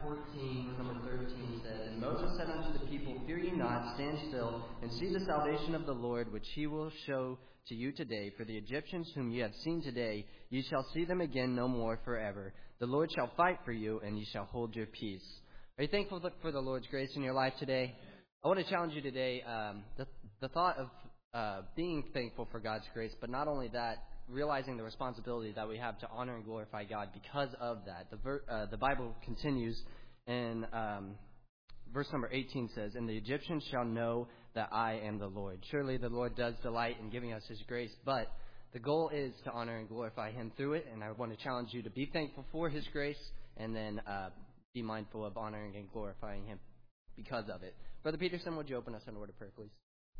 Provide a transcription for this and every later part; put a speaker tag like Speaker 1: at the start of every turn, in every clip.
Speaker 1: 14, verse number 13 says, And Moses said unto the people, Fear ye not, stand still, and see the salvation of the Lord, which he will show to you today. For the Egyptians whom ye have seen today, ye shall see them again no more forever. The Lord shall fight for you, and ye shall hold your peace. Are you thankful for the Lord's grace in your life today? I want to challenge you today, the thought of being thankful for God's grace, but not only that, realizing the responsibility that we have to honor and glorify God because of that. The Bible continues in verse number 18 says, And the Egyptians shall know that I am the Lord. Surely the Lord does delight in giving us his grace, but the goal is to honor and glorify him through it, and I want to challenge you to be thankful for his grace and then be mindful of honoring and glorifying him because of it. Brother Peterson, would you open us in a word of prayer, please?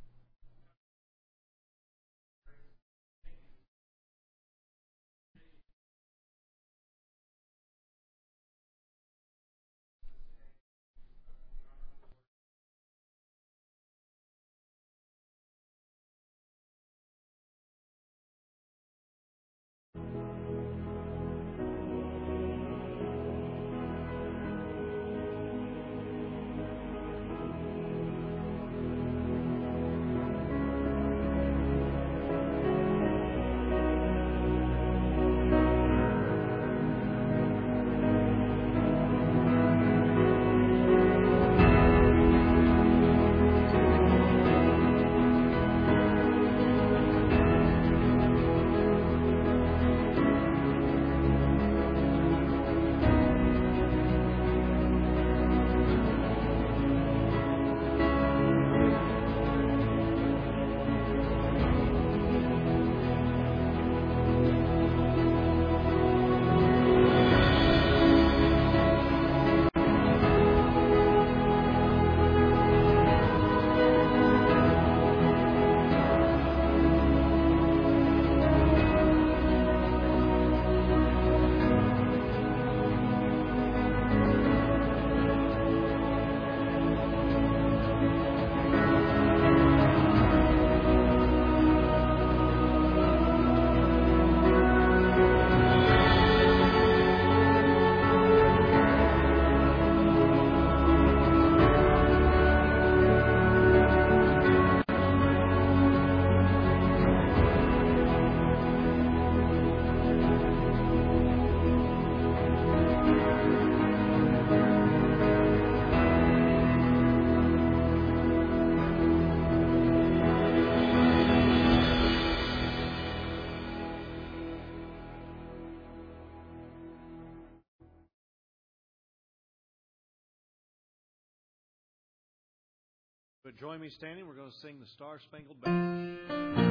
Speaker 2: But join me standing. We're going to sing the Star Spangled Banner.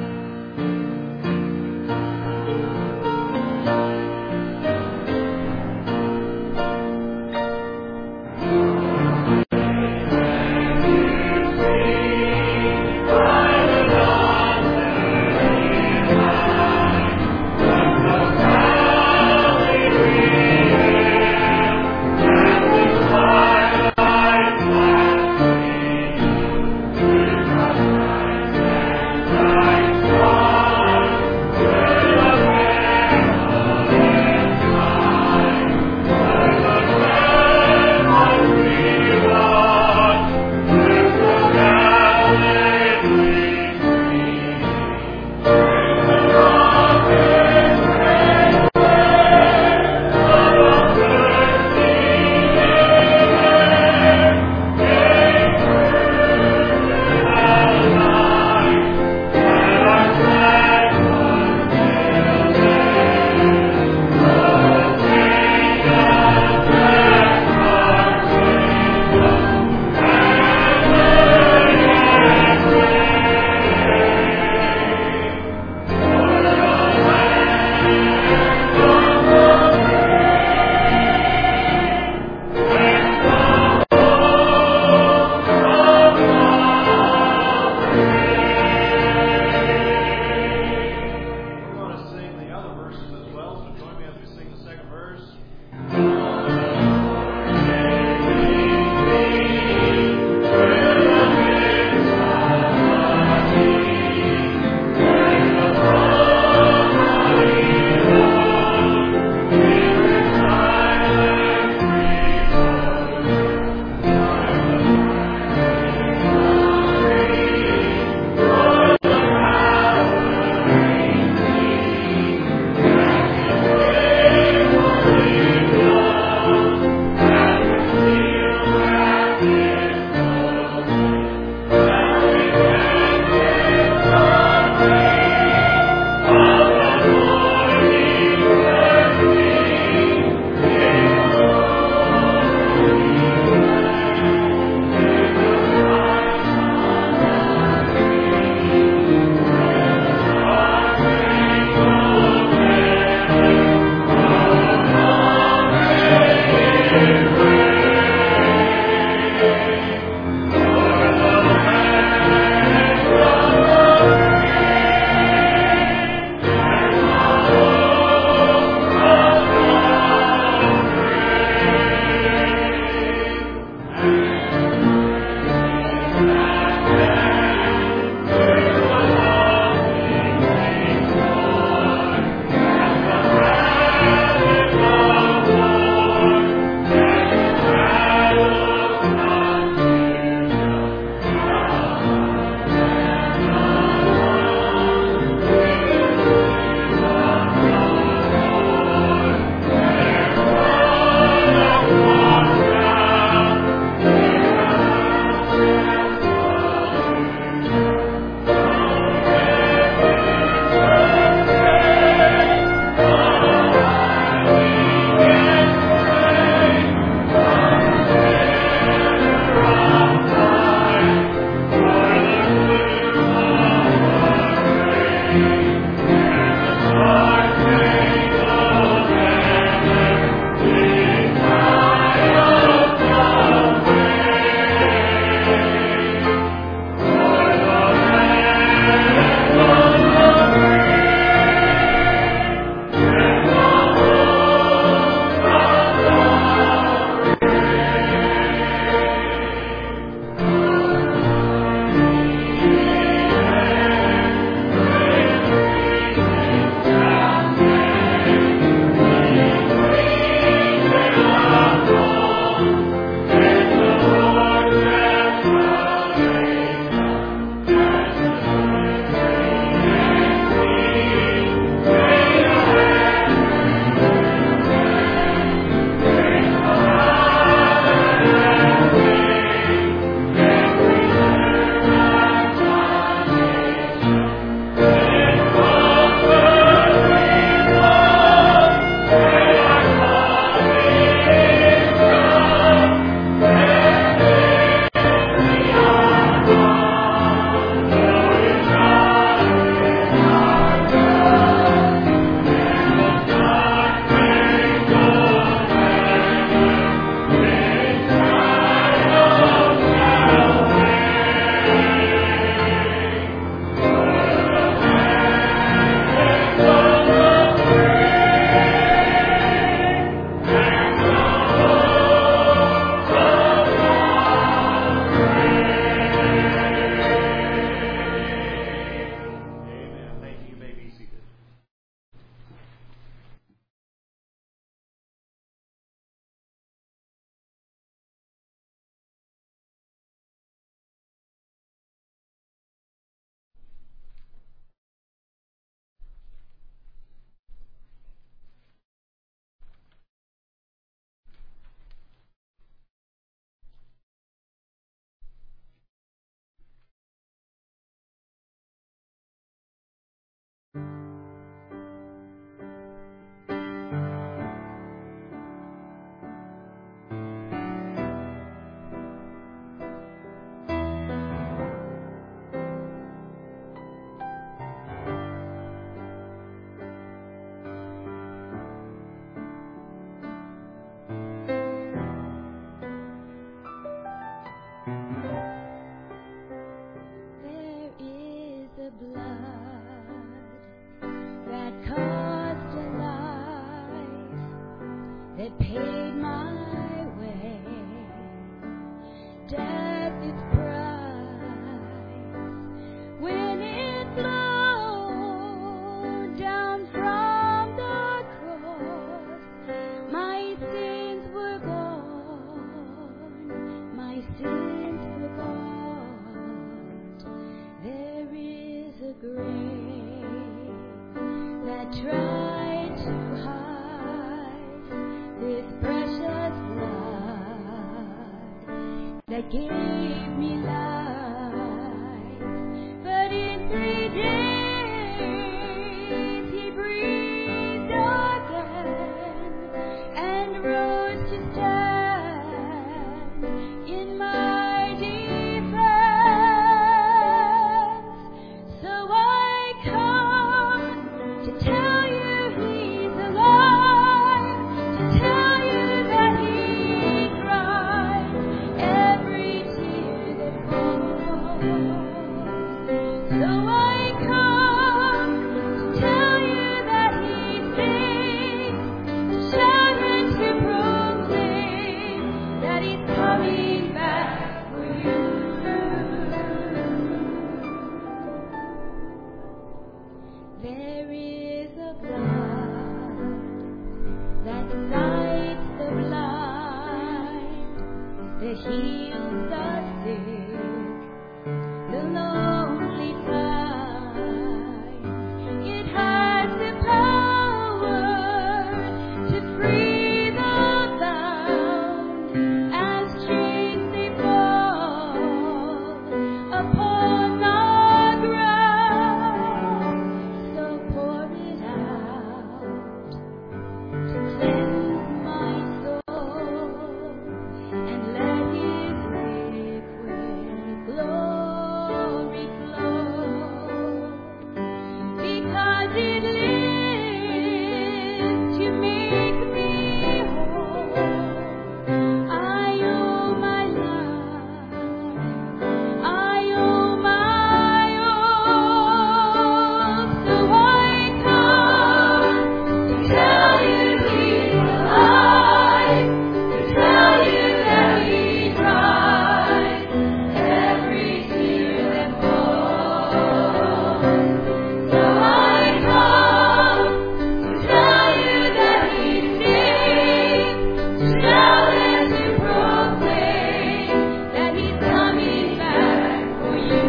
Speaker 3: Thank that gave me life. But in 3 days he breathed again and rose to stand in my defense. So I come to tell you he's alive, to tell you that he dries every tear that falls. So I come to tell you that he saves, to shout and to proclaim that he's coming back for you. There is a blood that sights the blind, that heals the sick, the lonely find. It has the power to free the bound as chains they fall upon the ground. So pour it out to cleanse my soul, and let his liquid glory flow. Because it lives to make me whole. I owe my life, I owe my all. So I come to tell you he's alive, to tell you that he dries every tear that falls. So I come to tell you that he saves, to shout and to proclaim that he's coming back for you.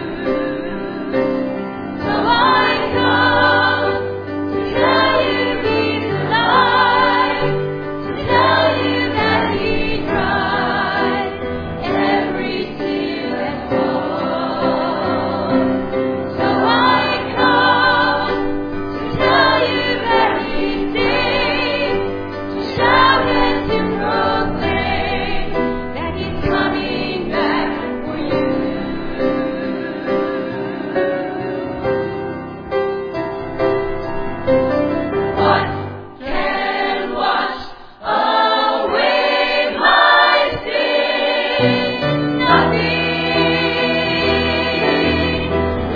Speaker 3: So I come to tell you he's alive, to tell you that he dries every tear that falls. So I come to tell you that he saves, to shout and to proclaim that he's coming back for you. What can wash away my sin? Nothing,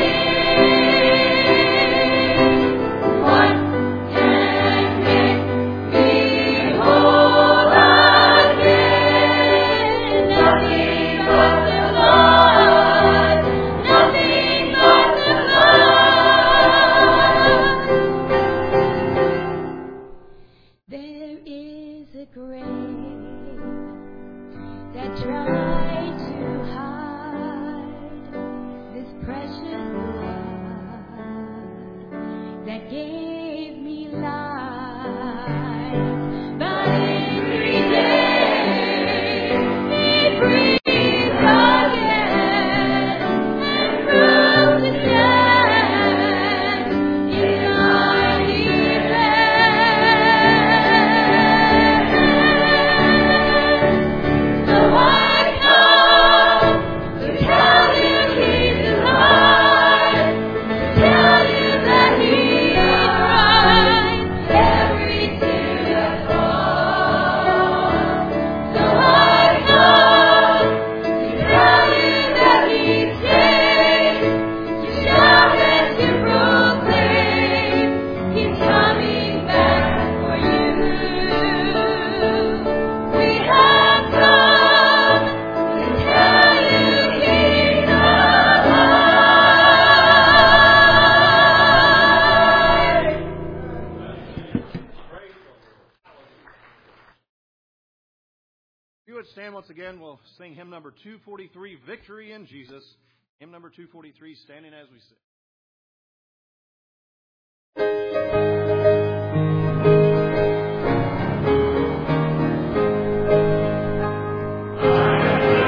Speaker 3: nothing. What can make me whole again? Nothing but the blood, nothing but the blood. There is a grave that tried to hide this precious blood that gave me life. But in 3 days he breathed again and rose to stand in my defense. So I come to tell you he's alive, to tell you that he dries every tear that falls. So I come to tell you that he saves, to shout and to proclaim he's coming back for you. We have come to tell you he's alive.
Speaker 2: If you would stand once again, we'll sing hymn number 243, Victory in Jesus. Hymn number 243, standing as we sing.
Speaker 3: I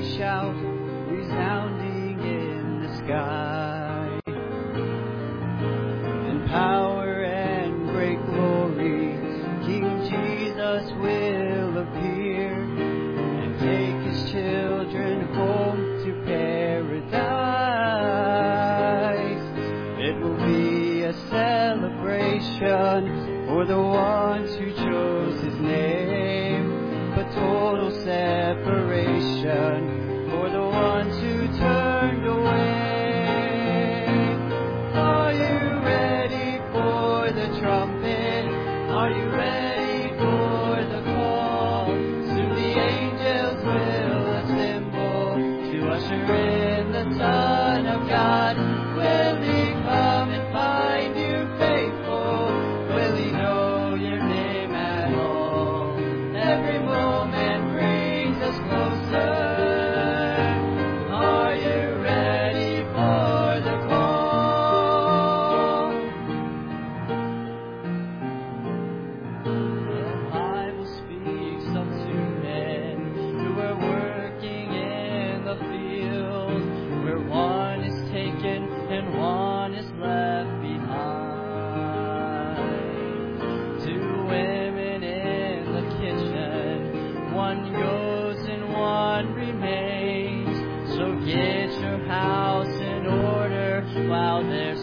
Speaker 4: shout resounding in the sky. In power and great glory, King Jesus will appear and take his children home to paradise. It will be a celebration for the ones who chose his name, but total separation for the ones who turned away. Are you ready for the trumpet? Are you ready for the call? Soon the angels will assemble to usher in the Son of God. Will he come and find you faithful? Will he know your name at all? Every moment brings us closer. Are you ready for the call? The Bible speaks of two men who were working in the field, where one is taken and one is left behind. Two women in the kitchen, one goes and one remains. So get your house in order while there's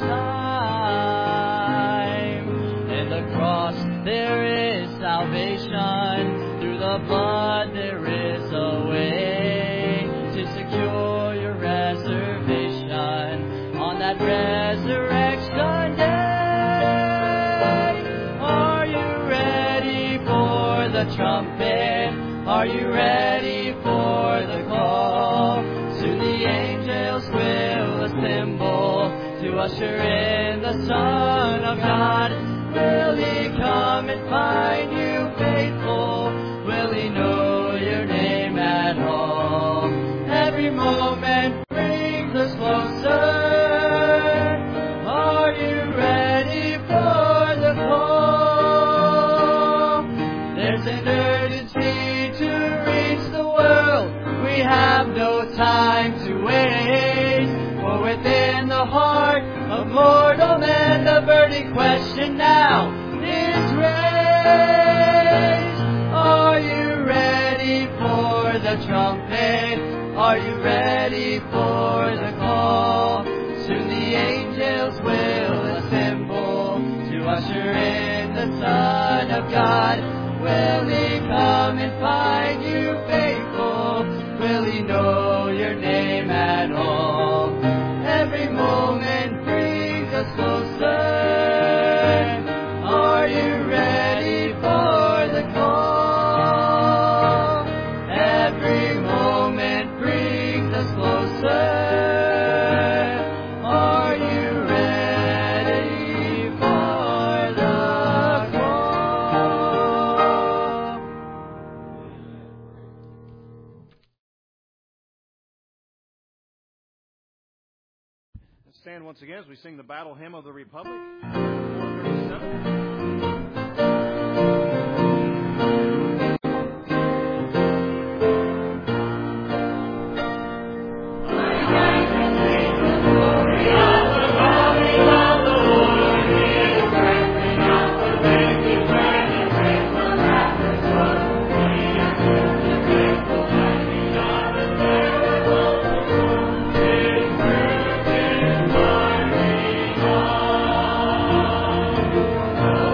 Speaker 4: time. In the cross there is salvation, through the blood there is a way to secure your reservation on that resurrection day. Are you ready for the trumpet? Are you ready for the call? Soon the angels will assemble to usher in the Son of God. Will he come and find you faithful? Will he know your name at all? Every moment brings us closer. Are you ready for the call? There's an urgency to reach the world. We have no time to waste. For within the heart of mortal man, the burning question now is raised. Are you ready for the trumpet? Are you ready for the call? Soon the angels will assemble to usher in the Son of God. Will he come and find you faithful? Will he know your name at all? Every moment brings us closer. Are you ready for the call? Every moment brings us closer. Are you ready for the call?
Speaker 2: Let's stand once again as we sing the Battle Hymn of the Republic, 437.
Speaker 3: Thank you.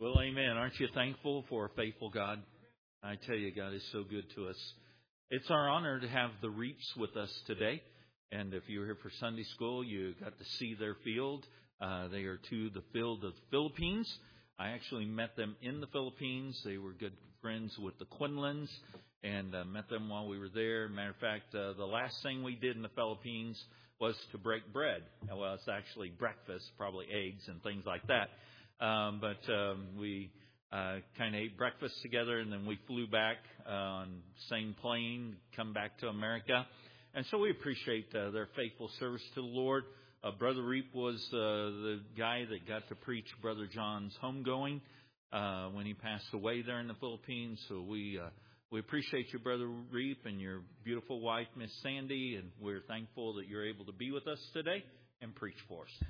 Speaker 5: Well, amen. Aren't you thankful for a faithful God? I tell you, God is so good to us. It's our honor to have the Reaps with us today. And if you were here for Sunday school, you got to see their field. They are to the field of the Philippines. I actually met them in the Philippines. They were good friends with the Quinlans and met them while we were there. Matter of fact, the last thing we did in the Philippines was to break bread. Well, it's actually breakfast, probably eggs and things like that. But we kind of ate breakfast together, and then we flew back on the same plane, come back to America. And so we appreciate their faithful service to the Lord. Brother Reap was the guy that got to preach Brother John's homegoing when he passed away there in the Philippines. So we appreciate you, Brother Reap, and your beautiful wife, Miss Sandy, and we're thankful that you're able to be with us today and preach for us.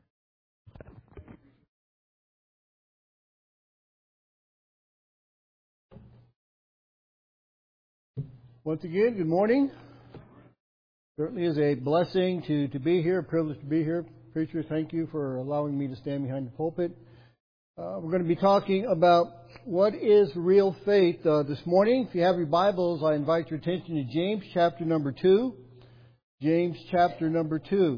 Speaker 6: Once again, good morning. Certainly is a blessing to be here, a privilege to be here. Preacher, thank you for allowing me to stand behind the pulpit. We're going to be talking about what is real faith this morning. If you have your Bibles, I invite your attention to James chapter number 2. James chapter number 2.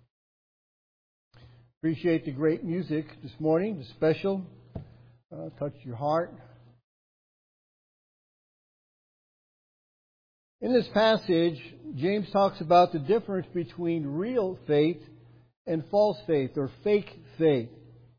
Speaker 6: Appreciate the great music this morning, the special. Touched your heart. In this passage, James talks about the difference between real faith and false faith, or fake faith.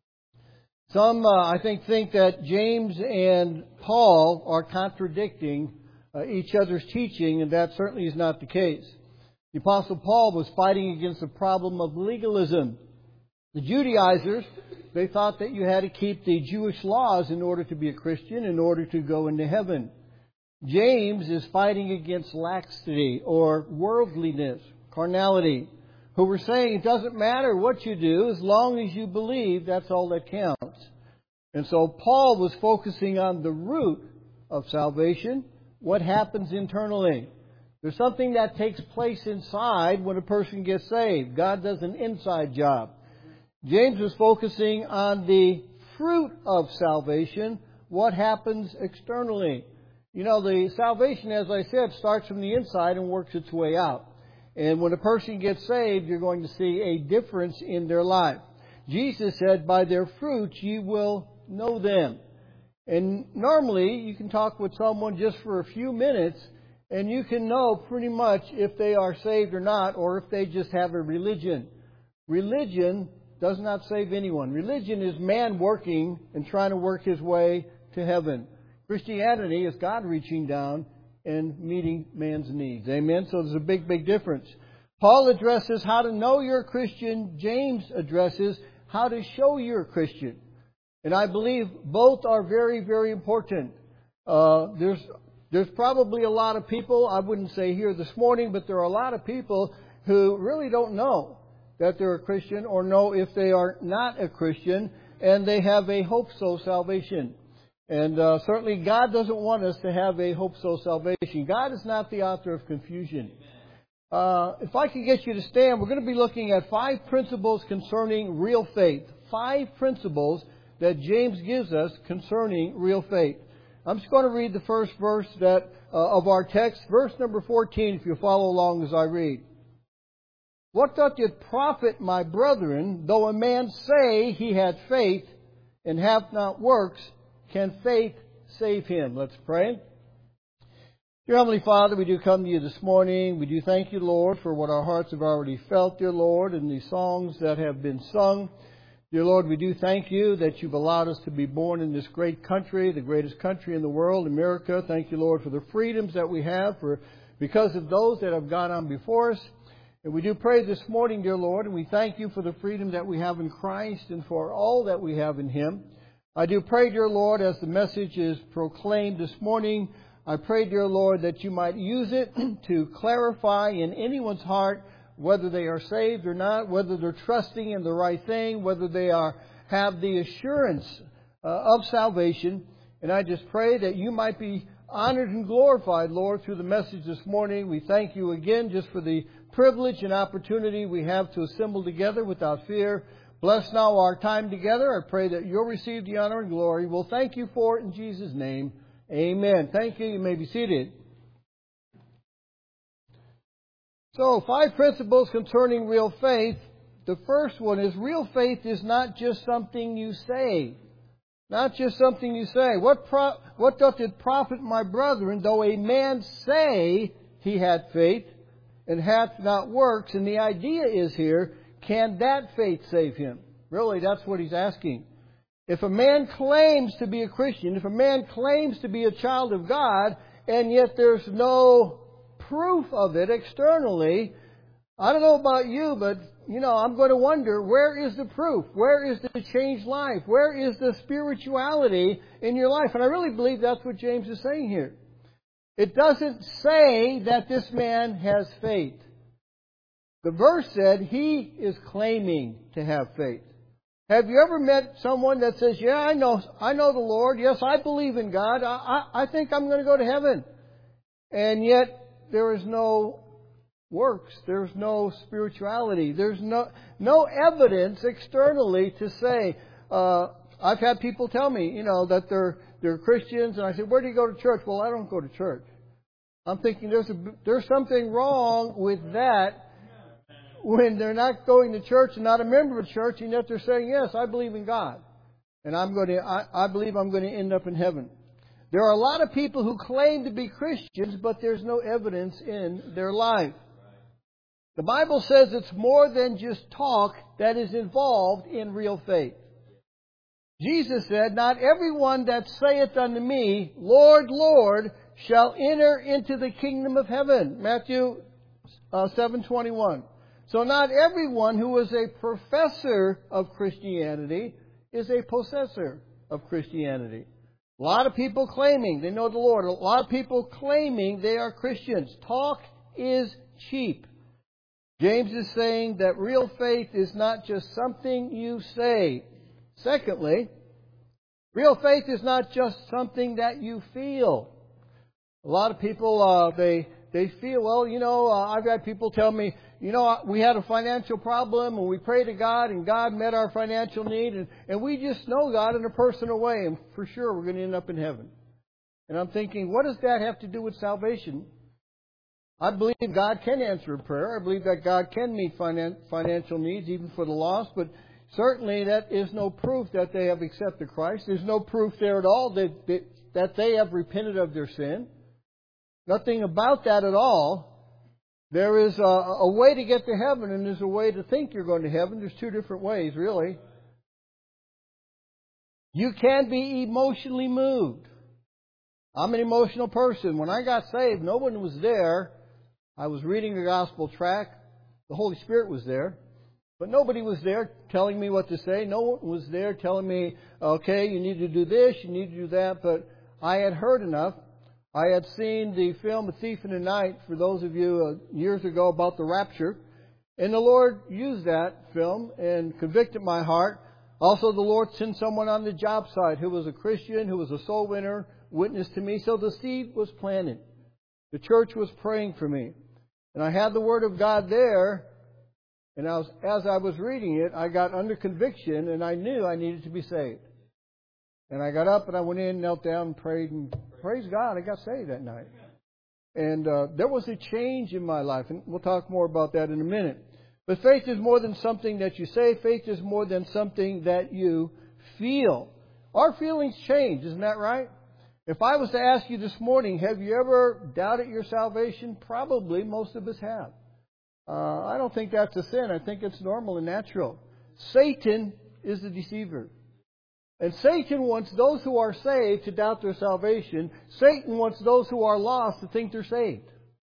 Speaker 6: Some, I think that James and Paul are contradicting each other's teaching, and that certainly is not the case. The Apostle Paul was fighting against the problem of legalism. The Judaizers, they thought that you had to keep the Jewish laws in order to be a Christian, in order to go into heaven. James is fighting against laxity or worldliness, carnality, who were saying it doesn't matter what you do as long as you believe, that's all that counts. And so Paul was focusing on the root of salvation, what happens internally. There's something that takes place inside when a person gets saved. God does an inside job. James was focusing on the fruit of salvation, what happens externally. You know, the salvation, as I said, starts from the inside and works its way out. And when a person gets saved, you're going to see a difference in their life. Jesus said, by their fruits ye will know them. And normally, you can talk with someone just for a few minutes, and you can know pretty much if they are saved or not, or if they just have a religion. Religion does not save anyone. Religion is man working and trying to work his way to heaven. Christianity is God reaching down and meeting man's needs. Amen? So there's a big, big difference. Paul addresses how to know you're a Christian. James addresses how to show you're a Christian. And I believe both are very, very important. There's probably a lot of people, I wouldn't say here this morning, but there are a lot of people who really don't know that they're a Christian or know if they are not a Christian, and they have a hope-so salvation. And certainly God doesn't want us to have a hope-so salvation. God is not the author of confusion. If I can get you to stand, we're going to be looking at 5 principles concerning real faith. 5 principles that James gives us concerning real faith. I'm just going to read the first verse of our text. Verse number 14, if you follow along as I read. What doth it profit, my brethren, though a man say he hath faith and hath not works? Can faith save him? Let's pray. Dear Heavenly Father, we do come to you this morning. We do thank you, Lord, for what our hearts have already felt, dear Lord, and the songs that have been sung. Dear Lord, we do thank you that you've allowed us to be born in this great country, the greatest country in the world, America. Thank you, Lord, for the freedoms that we have because of those that have gone on before us. And we do pray this morning, dear Lord, and we thank you for the freedom that we have in Christ and for all that we have in Him. I do pray, dear Lord, as the message is proclaimed this morning, I pray, dear Lord, that you might use it to clarify in anyone's heart whether they are saved or not, whether they're trusting in the right thing, whether they have the assurance of salvation. And I just pray that you might be honored and glorified, Lord, through the message this morning. We thank you again just for the privilege and opportunity we have to assemble together without fear. Bless now our time together. I pray that you'll receive the honor and glory. We'll thank you for it in Jesus' name. Amen. Thank you. You may be seated. So, 5 principles concerning real faith. The first one is real faith is not just something you say. Not just something you say. What doth it profit, my brethren, though a man say he had faith and hath not works? And the idea is here, can that faith save him? Really, that's what he's asking. If a man claims to be a Christian, if a man claims to be a child of God, and yet there's no proof of it externally, I don't know about you, but, I'm going to wonder, where is the proof? Where is the changed life? Where is the spirituality in your life? And I really believe that's what James is saying here. It doesn't say that this man has faith. The verse said he is claiming to have faith. Have you ever met someone that says, yeah, I know the Lord. Yes, I believe in God. I think I'm going to go to heaven. And yet there is no works. There's no spirituality. There's no evidence externally to say, I've had people tell me, that they're Christians, and I say, where do you go to church? Well, I don't go to church. I'm thinking there's something wrong with that when they're not going to church and not a member of church, and yet they're saying, yes, I believe in God, and I believe I'm going to end up in heaven. There are a lot of people who claim to be Christians, but there's no evidence in their life. The Bible says it's more than just talk that is involved in real faith. Jesus said, not everyone that saith unto me, Lord, Lord, shall enter into the kingdom of heaven. Matthew 7:21. So not everyone who is a professor of Christianity is a possessor of Christianity. A lot of people claiming they know the Lord. A lot of people claiming they are Christians. Talk is cheap. James is saying that real faith is not just something you say. Secondly, real faith is not just something that you feel. A lot of people, they feel, well, I've had people tell me, we had a financial problem and we prayed to God and God met our financial need and we just know God in a personal way and for sure we're going to end up in heaven. And I'm thinking, what does that have to do with salvation? I believe God can answer a prayer. I believe that God can meet financial needs even for the lost, but certainly that is no proof that they have accepted Christ. There's no proof there at all that they have repented of their sin. Nothing about that at all. There is a way to get to heaven and there's a way to think you're going to heaven. There's 2 different ways, really. You can be emotionally moved. I'm an emotional person. When I got saved, no one was there. I was reading the gospel tract. The Holy Spirit was there. But nobody was there telling me what to say. No one was there telling me, okay, you need to do this, you need to do that. But I had heard enough. I had seen the film A Thief in the Night, for those of you years ago, about the rapture. And the Lord used that film and convicted my heart. Also, the Lord sent someone on the job site who was a Christian, who was a soul winner, witnessed to me. So the seed was planted. The church was praying for me. And I had the Word of God there. And as I was reading it, I got under conviction and I knew I needed to be saved. And I got up and I went in, knelt down and prayed, and praise God, I got saved that night. And there was a change in my life, and we'll talk more about that in a minute. But faith is more than something that you say. Faith is more than something that you feel. Our feelings change, isn't that right? If I was to ask you this morning, have you ever doubted your salvation? Probably most of us have. I don't think that's a sin. I think it's normal and natural. Satan is the deceiver. And Satan wants those who are saved to doubt their salvation. Satan wants those who are lost to think they're saved.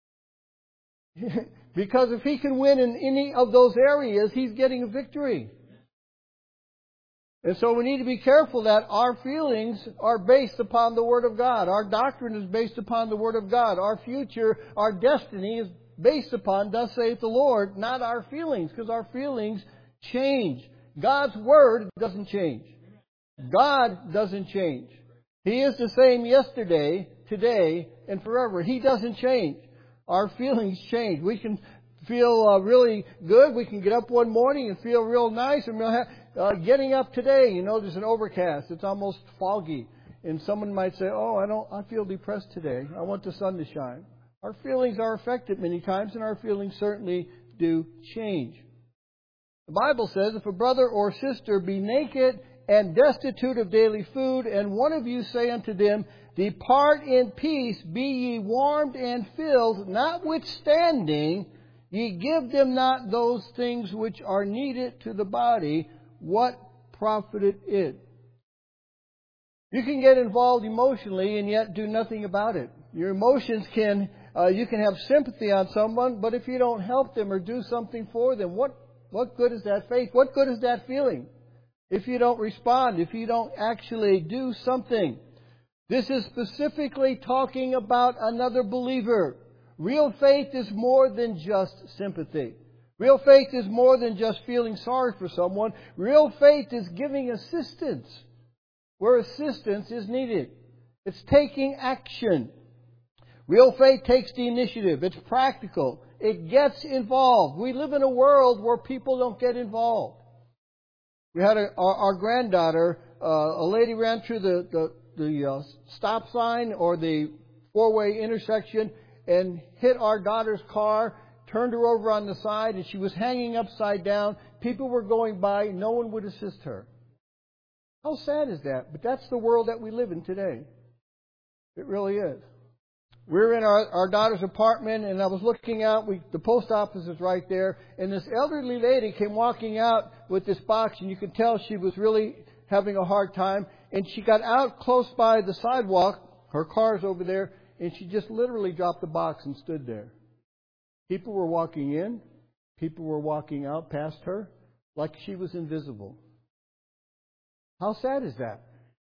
Speaker 6: Because if he can win in any of those areas, he's getting a victory. And so we need to be careful that our feelings are based upon the Word of God. Our doctrine is based upon the Word of God. Our future, our destiny is based upon, thus saith the Lord, not our feelings, because our feelings change. God's Word doesn't change. God doesn't change. He is the same yesterday, today, and forever. He doesn't change. Our feelings change. We can feel really good. We can get up one morning and feel real nice and real happy. getting up today. You know, there's an overcast. It's almost foggy. And someone might say, I feel depressed today. I want the sun to shine. Our feelings are affected many times, and our feelings certainly do change. The Bible says, if a brother or sister be naked and destitute of daily food, and one of you say unto them, Depart in peace, be ye warmed and filled, notwithstanding, ye give them not those things which are needed to the body, what profiteth it? You can get involved emotionally and yet do nothing about it. Your emotions you can have sympathy on someone, but if you don't help them or do something for them, what good is that faith? What good is that feeling? If you don't respond, if you don't actually do something. This is specifically talking about another believer. Real faith is more than just sympathy. Real faith is more than just feeling sorry for someone. Real faith is giving assistance where assistance is needed. It's taking action. Real faith takes the initiative. It's practical. It gets involved. We live in a world where people don't get involved. We had our granddaughter, a lady ran through the stop sign or the four-way intersection and hit our daughter's car, turned her over on the side, and she was hanging upside down. People were going by. No one would assist her. How sad is that? But that's the world that we live in today. It really is. We're in our daughter's apartment, and I was looking out. The post office is right there, and this elderly lady came walking out with this box, and you could tell she was really having a hard time. And she got out close by the sidewalk. Her car's over there, and she just literally dropped the box and stood there. People were walking in. People were walking out past her like she was invisible. How sad is that?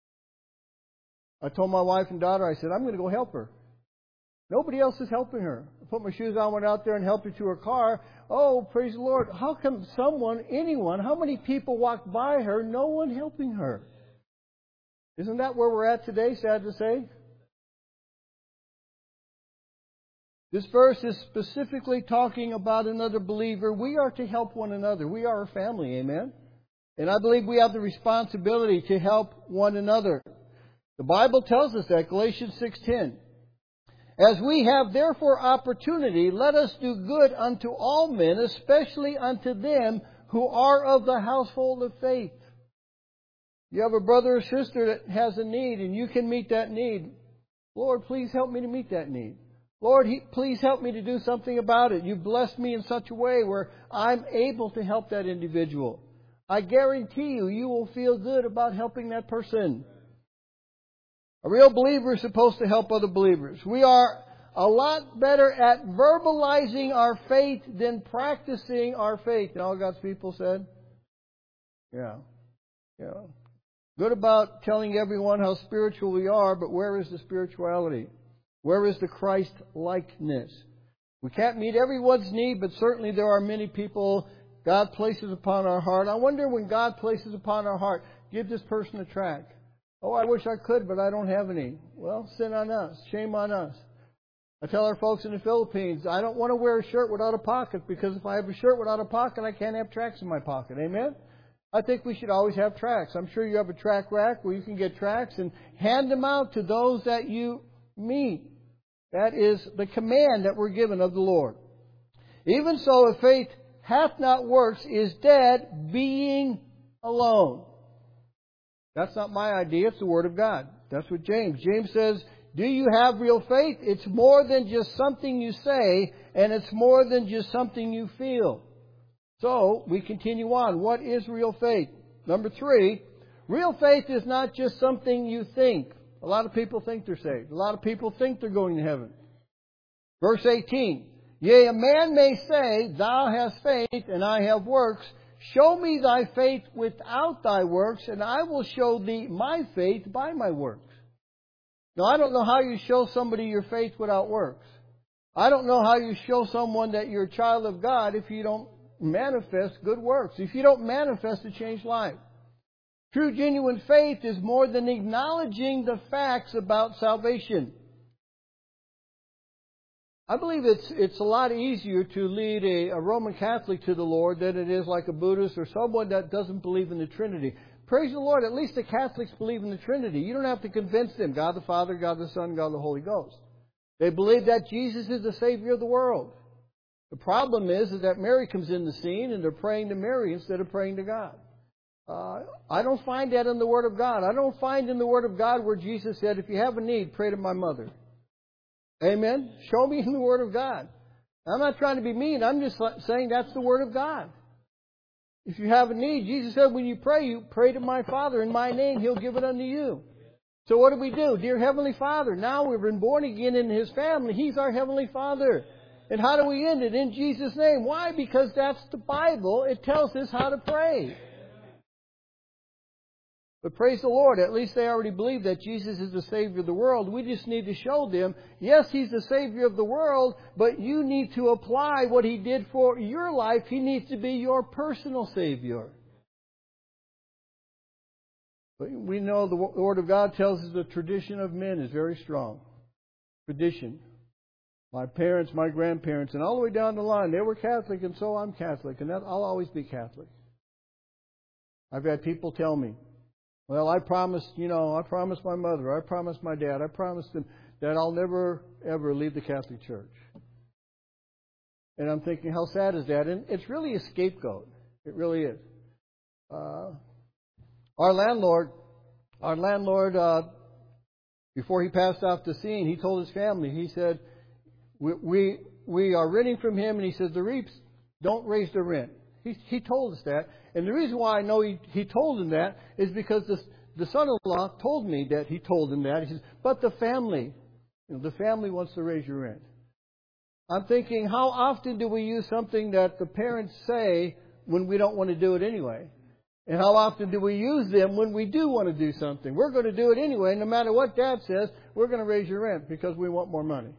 Speaker 6: I told my wife and daughter, I said, I'm going to go help her. Nobody else is helping her. I put my shoes on, went out there and helped her to her car. Oh, praise the Lord. How come anyone, how many people walked by her, no one helping her? Isn't that where we're at today, sad to say? This verse is specifically talking about another believer. We are to help one another. We are a family, amen? And I believe we have the responsibility to help one another. The Bible tells us that, Galatians 6:10. As we have therefore opportunity, let us do good unto all men, especially unto them who are of the household of faith. You have a brother or sister that has a need, and you can meet that need. Lord, please help me to meet that need. Lord, please help me to do something about it. You've blessed me in such a way where I'm able to help that individual. I guarantee you will feel good about helping that person. A real believer is supposed to help other believers. We are a lot better at verbalizing our faith than practicing our faith. And all God's people said? Yeah. Good about telling everyone how spiritual we are, but where is the spirituality? Where is the Christ-likeness? We can't meet everyone's need, but certainly there are many people God places upon our heart. I wonder when God places upon our heart, give this person a tract. Oh, I wish I could, but I don't have any. Well, sin on us. Shame on us. I tell our folks in the Philippines, I don't want to wear a shirt without a pocket, because if I have a shirt without a pocket, I can't have tracts in my pocket. Amen? I think we should always have tracts. I'm sure you have a tract rack where you can get tracts and hand them out to those that you meet. That is the command that we're given of the Lord. Even so, if faith hath not works, is dead, being alone. That's not my idea. It's the Word of God. That's what James says, do you have real faith? It's more than just something you say, and it's more than just something you feel. So, we continue on. What is real faith? Number 3, real faith is not just something you think. A lot of people think they're saved. A lot of people think they're going to heaven. Verse 18, yea, a man may say, thou hast faith, and I have works. Show me thy faith without thy works, and I will show thee my faith by my works. Now, I don't know how you show somebody your faith without works. I don't know how you show someone that you're a child of God if you don't manifest good works, if you don't manifest a changed life. True, genuine faith is more than acknowledging the facts about salvation. I believe it's a lot easier to lead a Roman Catholic to the Lord than it is like a Buddhist or someone that doesn't believe in the Trinity. Praise the Lord, at least the Catholics believe in the Trinity. You don't have to convince them. God the Father, God the Son, God the Holy Ghost. They believe that Jesus is the Savior of the world. The problem is that Mary comes in the scene and they're praying to Mary instead of praying to God. I don't find that in the Word of God. I don't find in the Word of God where Jesus said, if you have a need, pray to my mother. Amen? Show me in the Word of God. I'm not trying to be mean. I'm just saying that's the Word of God. If you have a need, Jesus said, when you pray to my Father in my name, He'll give it unto you. So what do? Dear Heavenly Father, now we've been born again in His family. He's our Heavenly Father. And how do we end it? In Jesus' name. Why? Because that's the Bible. It tells us how to pray. But praise the Lord, at least they already believe that Jesus is the Savior of the world. We just need to show them, yes, He's the Savior of the world, but you need to apply what He did for your life. He needs to be your personal Savior. But we know the Word of God tells us the tradition of men is very strong. Tradition. My parents, my grandparents, and all the way down the line, they were Catholic, and so I'm Catholic, and I'll always be Catholic. I've had people tell me, well, I promised my mother, I promised my dad, I promised them that I'll never, ever leave the Catholic Church. And I'm thinking, how sad is that? And it's really a scapegoat. It really is. Our landlord, before he passed off the scene, he told his family, he said, we are renting from him, and he says, the Reeps don't raise the rent. He told us that. And the reason why I know he told him that is because the son-in-law told me that he told him that. He says, but the family wants to raise your rent. I'm thinking, how often do we use something that the parents say when we don't want to do it anyway? And how often do we use them when we do want to do something? We're going to do it anyway. No matter what Dad says, we're going to raise your rent because we want more money.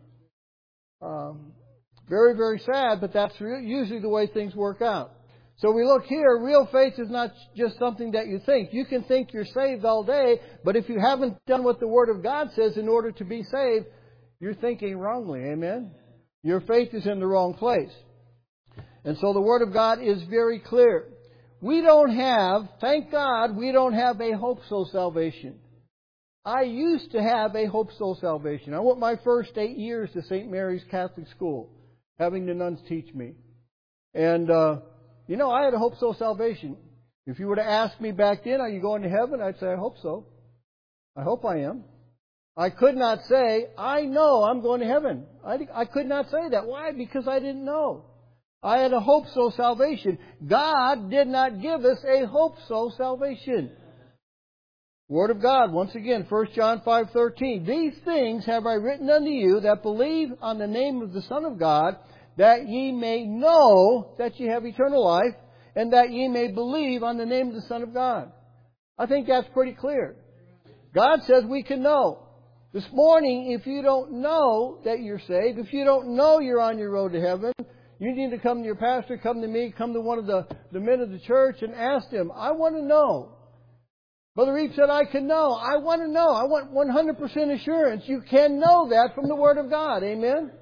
Speaker 6: Very, very sad, but that's usually the way things work out. So we look here, real faith is not just something that you think. You can think you're saved all day, but if you haven't done what the Word of God says in order to be saved, you're thinking wrongly. Amen? Your faith is in the wrong place. And so the Word of God is very clear. Thank God, we don't have a hope so salvation. I used to have a hope so salvation. I went my first 8 years to St. Mary's Catholic School, having the nuns teach me. And, I had a hope so salvation. If you were to ask me back then, are you going to heaven? I'd say, I hope so. I hope I am. I could not say, I know I'm going to heaven. I could not say that. Why? Because I didn't know. I had a hope so salvation. God did not give us a hope so salvation. Word of God, once again, 1 John 5:13. These things have I written unto you that believe on the name of the Son of God, that ye may know that ye have eternal life, and that ye may believe on the name of the Son of God. I think that's pretty clear. God says we can know. This morning, if you don't know that you're saved, if you don't know you're on your road to heaven, you need to come to your pastor, come to me, come to one of the men of the church and ask them, I want to know. Brother Reep said, I can know. I want to know. I want 100% assurance. You can know that from the Word of God. Amen?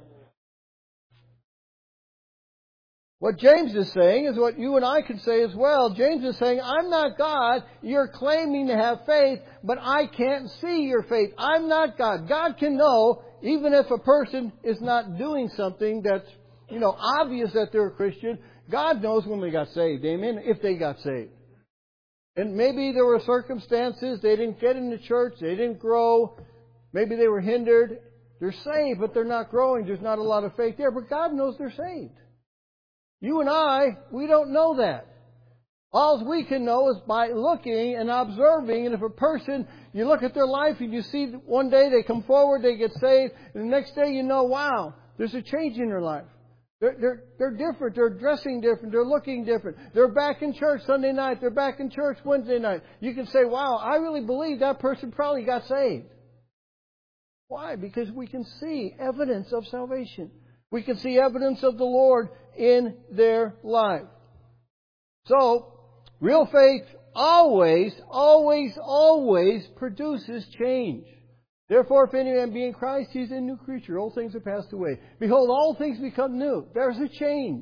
Speaker 6: What James is saying is what you and I can say as well. James is saying, I'm not God. You're claiming to have faith, but I can't see your faith. I'm not God. God can know, even if a person is not doing something that's, obvious that they're a Christian. God knows when they got saved. Amen? If they got saved. And maybe there were circumstances. They didn't get into church. They didn't grow. Maybe they were hindered. They're saved, but they're not growing. There's not a lot of faith there. But God knows they're saved. You and I, we don't know that. All we can know is by looking and observing. And if a person, you look at their life and you see one day they come forward, they get saved, and the next day you know, wow, there's a change in their life. They're different. They're dressing different. They're looking different. They're back in church Sunday night. They're back in church Wednesday night. You can say, wow, I really believe that person probably got saved. Why? Because we can see evidence of salvation. We can see evidence of the Lord in their life. So, real faith always produces change. Therefore, if any man be in Christ, he's a new creature. Old things are passed away. Behold, all things become new. There's a change.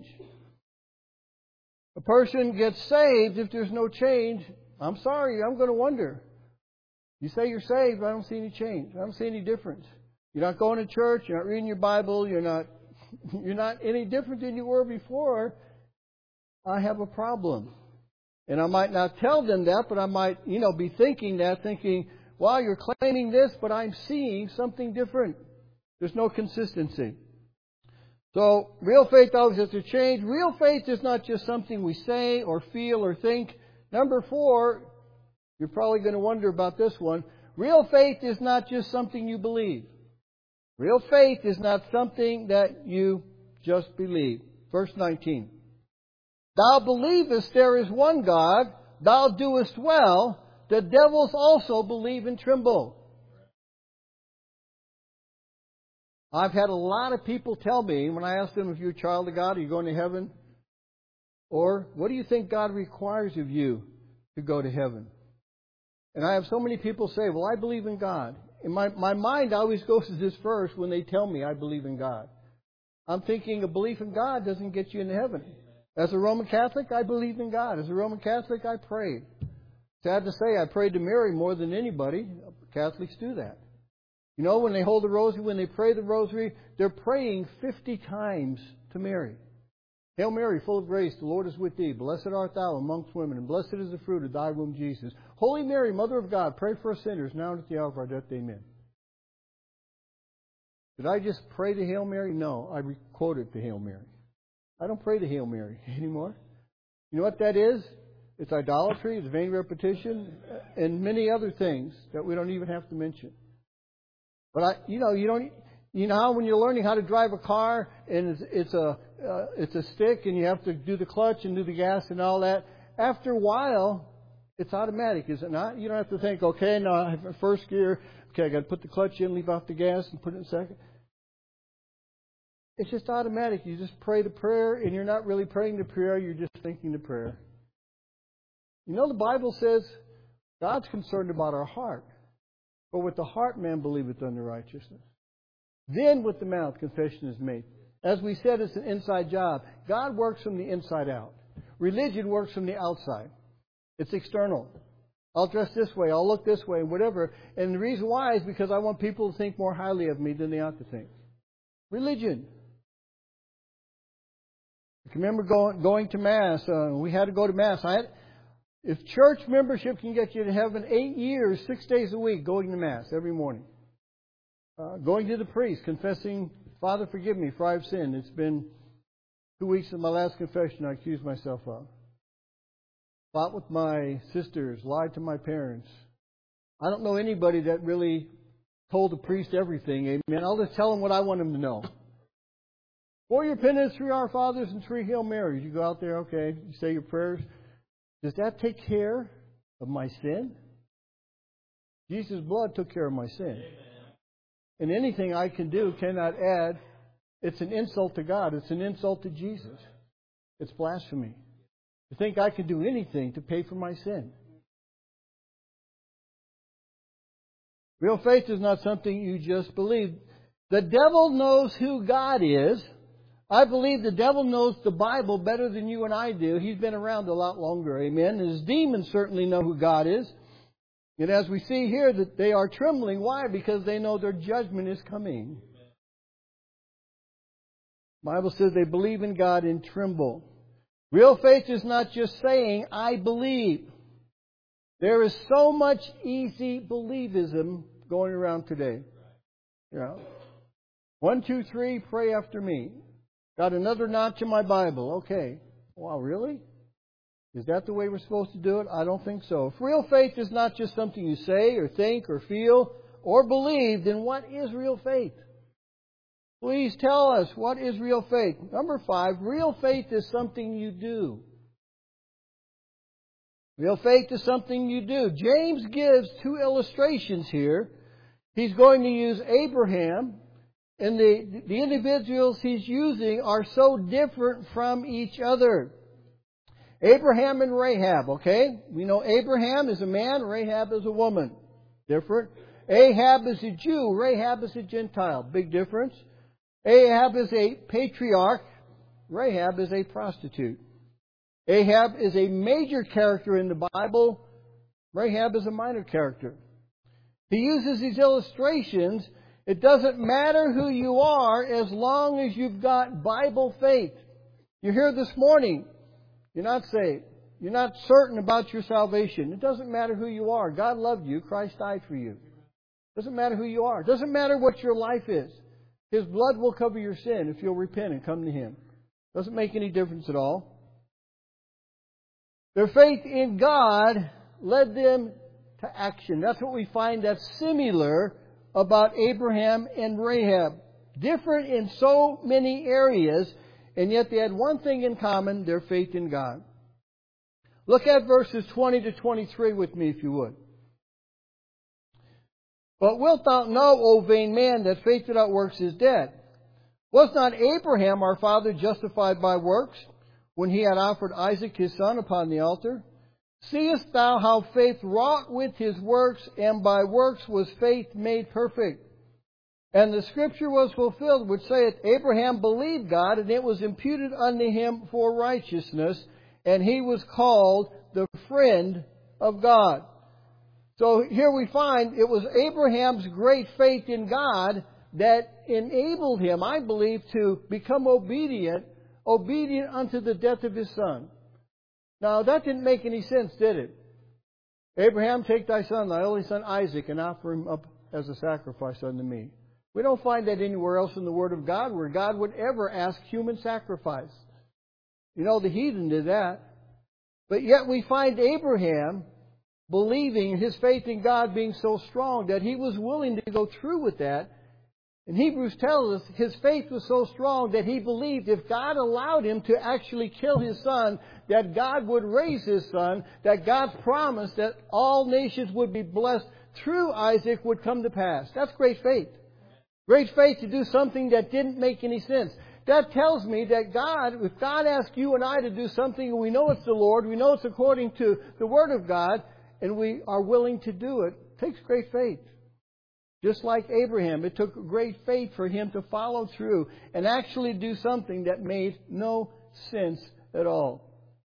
Speaker 6: A person gets saved if there's no change. I'm sorry, I'm going to wonder. You say you're saved, but I don't see any change. I don't see any difference. You're not going to church. You're not reading your Bible. You're not any different than you were before. I have a problem. And I might not tell them that, but I might, be thinking, well, you're claiming this, but I'm seeing something different. There's no consistency. So, real faith always has to change. Real faith is not just something we say or feel or think. Number 4, you're probably going to wonder about this one. Real faith is not just something you believe. Real faith is not something that you just believe. Verse 19. Thou believest there is one God, thou doest well. The devils also believe and tremble. I've had a lot of people tell me, when I ask them, if you're a child of God, are you going to heaven? Or, what do you think God requires of you to go to heaven? And I have so many people say, well, I believe in God. And my mind always goes to this verse when they tell me I believe in God. I'm thinking a belief in God doesn't get you into heaven. As a Roman Catholic, I believe in God. As a Roman Catholic, I prayed. Sad to say, I prayed to Mary more than anybody. Catholics do that. When they hold the rosary, when they pray the rosary, they're praying 50 times to Mary. Hail Mary, full of grace, the Lord is with thee. Blessed art thou amongst women, and blessed is the fruit of thy womb, Jesus. Holy Mary, Mother of God, pray for us sinners, now and at the hour of our death. Amen. Did I just pray the Hail Mary? No, I quoted the Hail Mary. I don't pray the Hail Mary anymore. You know what that is? It's idolatry, it's vain repetition, and many other things that we don't even have to mention. But you know how when you're learning how to drive a car and it's a stick and you have to do the clutch and do the gas and all that. After a while, it's automatic, is it not? You don't have to think, okay, now I have first gear. Okay, I got to put the clutch in, leave off the gas, and put it in second. It's just automatic. You just pray the prayer, and you're not really praying the prayer. You're just thinking the prayer. The Bible says God's concerned about our heart. For with the heart man believeth unto righteousness. Then with the mouth confession is made. As we said, it's an inside job. God works from the inside out. Religion works from the outside. It's external. I'll dress this way, I'll look this way, whatever. And the reason why is because I want people to think more highly of me than they ought to think. Religion. I can remember going to Mass. We had to go to Mass. If church membership can get you to heaven, 8 years, 6 days a week, going to Mass every morning. Going to the priest, confessing, Father, forgive me for I've sinned. It's been 2 weeks of my last confession I accused myself of. Fought with my sisters, lied to my parents. I don't know anybody that really told the priest everything. Amen. I'll just tell him what I want him to know. 4 your penance, 3 Our Fathers, and 3 Hail Marys. You go out there, okay, you say your prayers. Does that take care of my sin? Jesus' blood took care of my sin. Amen. And anything I can do cannot add. It's an insult to God. It's an insult to Jesus. It's blasphemy. To think I can do anything to pay for my sin. Real faith is not something you just believe. The devil knows who God is. I believe the devil knows the Bible better than you and I do. He's been around a lot longer, amen. And his demons certainly know who God is. And as we see here, that they are trembling. Why? Because they know their judgment is coming. The Bible says they believe in God and tremble. Real faith is not just saying, I believe. There is so much easy believism going around today. 1, 2, 3, pray after me. Got another notch in my Bible. Okay. Wow, really? Is that the way we're supposed to do it? I don't think so. If real faith is not just something you say or think or feel or believe, then what is real faith? Please tell us, what is real faith? Number 5, real faith is something you do. Real faith is something you do. James gives 2 illustrations here. He's going to use Abraham, and the individuals he's using are so different from each other. Abraham and Rahab, okay? We know Abraham is a man, Rahab is a woman. Different. Ahab is a Jew. Rahab is a Gentile. Big difference. Ahab is a patriarch. Rahab is a prostitute. Ahab is a major character in the Bible. Rahab is a minor character. He uses these illustrations. It doesn't matter who you are as long as you've got Bible faith. You're here this morning. You're not saved. You're not certain about your salvation. It doesn't matter who you are. God loved you. Christ died for you. It doesn't matter who you are. It doesn't matter what your life is. His blood will cover your sin if you'll repent and come to Him. It doesn't make any difference at all. Their faith in God led them to action. That's what we find that's similar about Abraham and Rahab. Different in so many areas, and yet they had one thing in common, their faith in God. Look at verses 20 to 23 with me, if you would. But wilt thou know, O vain man, that faith without works is dead? Was not Abraham our father justified by works, when he had offered Isaac his son upon the altar? Seest thou how faith wrought with his works, and by works was faith made perfect? And the scripture was fulfilled, which saith, Abraham believed God, and it was imputed unto him for righteousness, and he was called the friend of God. So here we find it was Abraham's great faith in God that enabled him, I believe, to become obedient unto the death of his son. Now, that didn't make any sense, did it? Abraham, take thy son, thy only son Isaac, and offer him up as a sacrifice unto me. We don't find that anywhere else in the Word of God where God would ever ask human sacrifice. You know, the heathen did that. But yet we find Abraham believing, his faith in God being so strong that he was willing to go through with that. And Hebrews tells us his faith was so strong that he believed if God allowed him to actually kill his son, that God would raise his son, that God's promise that all nations would be blessed through Isaac would come to pass. That's great faith. Great faith to do something that didn't make any sense. That tells me that God, if God asks you and I to do something and we know it's the Lord, we know it's according to the Word of God, and we are willing to do it, it takes great faith. Just like Abraham, it took great faith for him to follow through and actually do something that made no sense at all.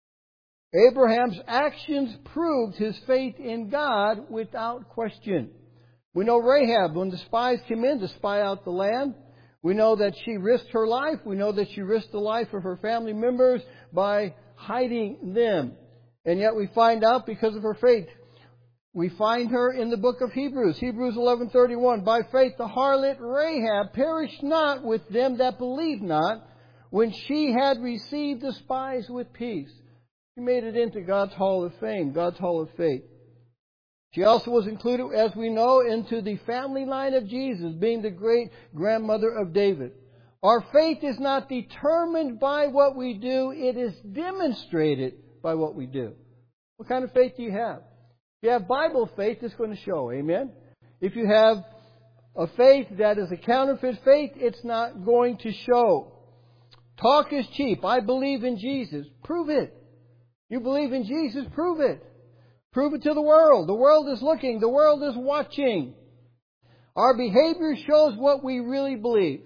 Speaker 6: Abraham's actions proved his faith in God without question. We know Rahab, when the spies came in to spy out the land, we know that she risked her life. We know that she risked the life of her family members by hiding them. And yet we find out because of her faith. We find her in the book of Hebrews. Hebrews 11:31. By faith the harlot Rahab perished not with them that believed not, when she had received the spies with peace. She made it into God's hall of fame, God's hall of faith. She also was included, as we know, into the family line of Jesus, being the great grandmother of David. Our faith is not determined by what we do, it is demonstrated by what we do. What kind of faith do you have? If you have Bible faith, it's going to show. Amen? If you have a faith that is a counterfeit faith, it's not going to show. Talk is cheap. I believe in Jesus. Prove it. You believe in Jesus? Prove it. Prove it to the world. The world is looking. The world is watching. Our behavior shows what we really believe.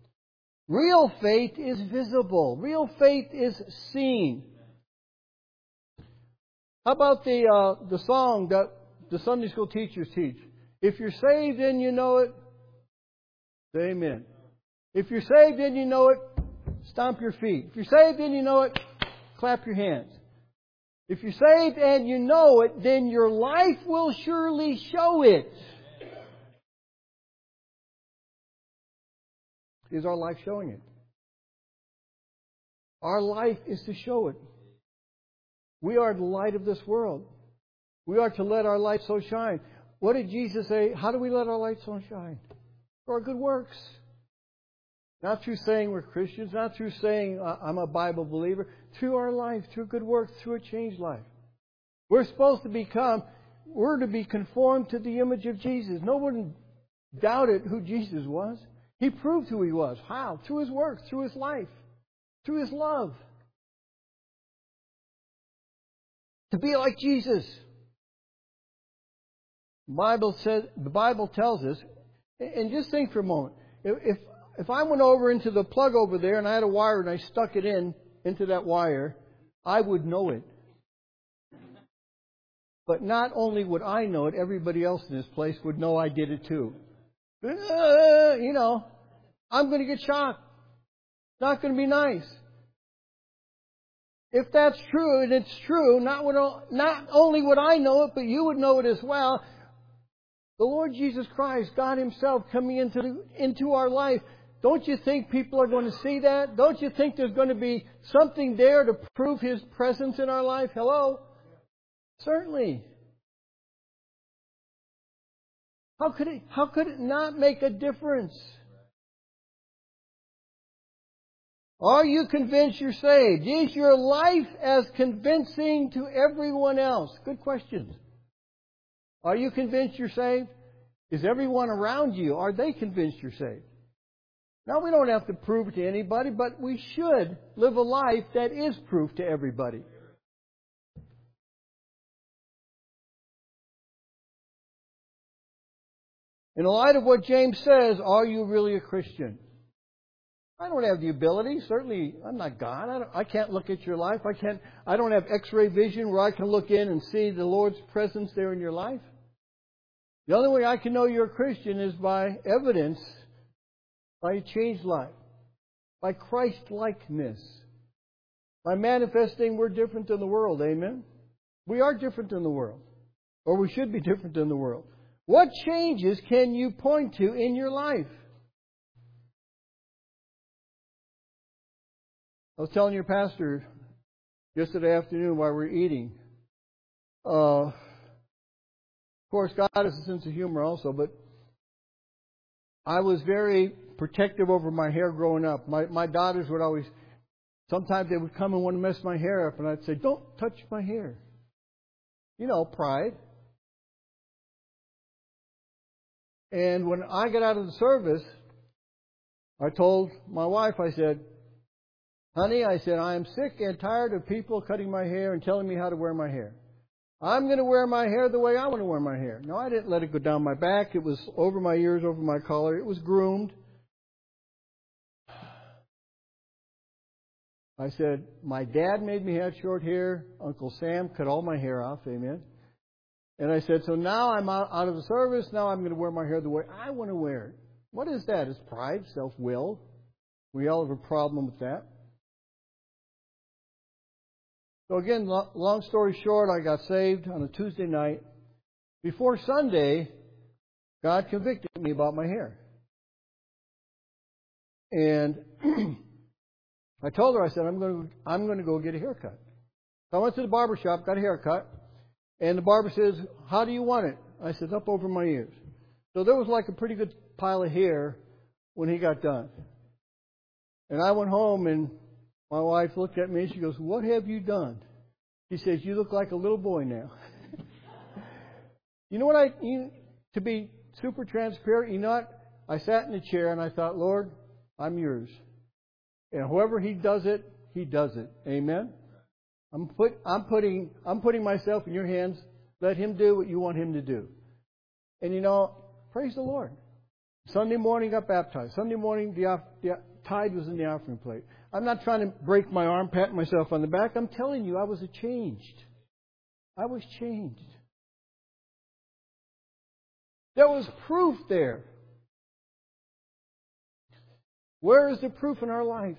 Speaker 6: Real faith is visible. Real faith is seen. How about the song that the Sunday school teachers teach? If you're saved and you know it, say amen. If you're saved and you know it, stomp your feet. If you're saved and you know it, clap your hands. If you're saved and you know it, then your life will surely show it. Is our life showing it? Our life is to show it. We are the light of this world. We are to let our light so shine. What did Jesus say? How do we let our light so shine? Through our good works. Not through saying we're Christians, not through saying I'm a Bible believer. Through our life, through good works, through a changed life. We're supposed to be conformed to the image of Jesus. No one doubted who Jesus was. He proved who He was. How? Through His works, through His life, through His love. To be like Jesus. The Bible tells us, and just think for a moment, if I went over into the plug over there and I had a wire and I stuck it into that wire, I would know it. But not only would I know it, everybody else in this place would know I did it too. I'm going to get shocked. It's not going to be nice. If that's true, and it's true, not only would I know it, but you would know it as well. The Lord Jesus Christ, God Himself, coming into our life. Don't you think people are going to see that? Don't you think there's going to be something there to prove His presence in our life? Hello? Certainly. How could it not make a difference? Are you convinced you're saved? Is your life as convincing to everyone else? Good question. Are you convinced you're saved? Is everyone around you, are they convinced you're saved? Now, we don't have to prove it to anybody, but we should live a life that is proof to everybody. In the light of what James says, are you really a Christian? I don't have the ability. Certainly, I'm not God. I can't look at your life. I don't have X-ray vision where I can look in and see the Lord's presence there in your life. The only way I can know you're a Christian is by evidence, by a changed life, by Christ-likeness, by manifesting we're different than the world. Amen? We are different than the world. Or we should be different than the world. What changes can you point to in your life? I was telling your pastor yesterday afternoon while we were eating. Of course, God has a sense of humor also, but I was very protective over my hair growing up. My daughters would always, sometimes they would come and want to mess my hair up, and I'd say, "Don't touch my hair." Pride. And when I got out of the service, I told my wife, I said, "Honey," I said, "I am sick and tired of people cutting my hair and telling me how to wear my hair. I'm going to wear my hair the way I want to wear my hair." No, I didn't let it go down my back. It was over my ears, over my collar. It was groomed. I said, "My dad made me have short hair. Uncle Sam cut all my hair off." Amen. And I said, "So now I'm out of the service. Now I'm going to wear my hair the way I want to wear it." What is that? It's pride, self-will. We all have a problem with that. So again, long story short, I got saved on a Tuesday night. Before Sunday, God convicted me about my hair. And I told her, I said, I'm going to go get a haircut. So I went to the barber shop, got a haircut, and the barber says, "How do you want it?" I said, "Up over my ears." So there was like a pretty good pile of hair when he got done. And I went home, and my wife looked at me and she goes, "What have you done?" She says, "You look like a little boy now." You know what to be super transparent, you know what? I sat in a chair and I thought, "Lord, I'm yours. And whoever He does it, He does it." Amen? I'm putting myself in your hands. Let Him do what you want Him to do. And praise the Lord. Sunday morning got baptized. Sunday morning the tithe was in the offering plate. I'm not trying to break my arm, pat myself on the back. I'm telling you, I was changed. I was changed. There was proof there. Where is the proof in our life?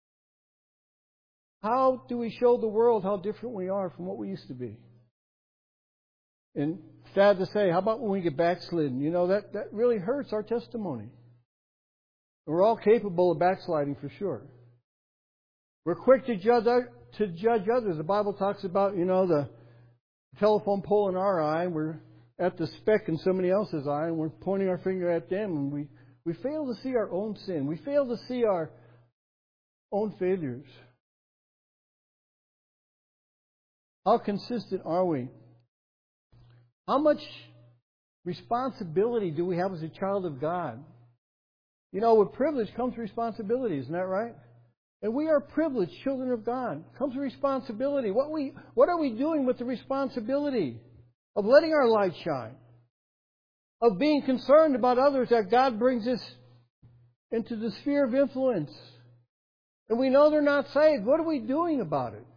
Speaker 6: How do we show the world how different we are from what we used to be? And sad to say, how about when we get backslidden? That really hurts our testimony. We're all capable of backsliding for sure. We're quick to judge others. The Bible talks about, the telephone pole in our eye, and we're at the speck in somebody else's eye, and we're pointing our finger at them, and we fail to see our own sin. We fail to see our own failures. How consistent are we? How much responsibility do we have as a child of God? With privilege comes responsibility, isn't that right? And we are privileged children of God. Comes responsibility. What are we doing with the responsibility of letting our light shine? of being concerned about others that God brings us into the sphere of influence. And we know they're not saved. What are we doing about it?